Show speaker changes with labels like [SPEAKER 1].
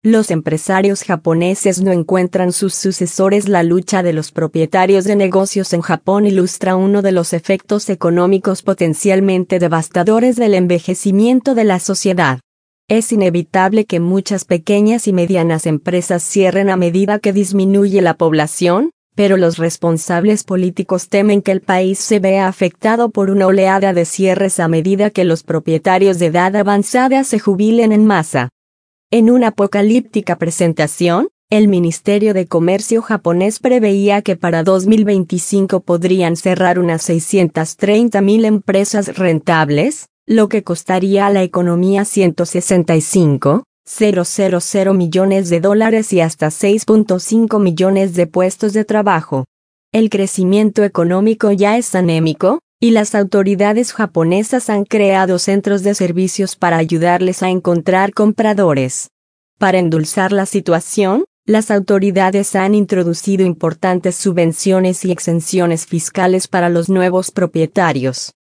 [SPEAKER 1] los empresarios japoneses no encuentran sus sucesores. La lucha de los propietarios de negocios en Japón ilustra uno de los efectos económicos potencialmente devastadores del envejecimiento de la sociedad. Es inevitable que muchas pequeñas y medianas empresas cierren a medida que disminuye la población, pero los responsables políticos temen que el país se vea afectado por una oleada de cierres a medida que los propietarios de edad avanzada se jubilen en masa. En una apocalíptica presentación, el Ministerio de Comercio japonés preveía que para 2025 podrían cerrar unas 630.000 empresas rentables, lo que costaría a la economía 165.000 millones de dólares y hasta 6.5 millones de puestos de trabajo. El crecimiento económico ya es anémico, y las autoridades japonesas han creado centros de servicios para ayudarles a encontrar compradores. Para endulzar la situación, las autoridades han introducido importantes subvenciones y exenciones fiscales para los nuevos propietarios.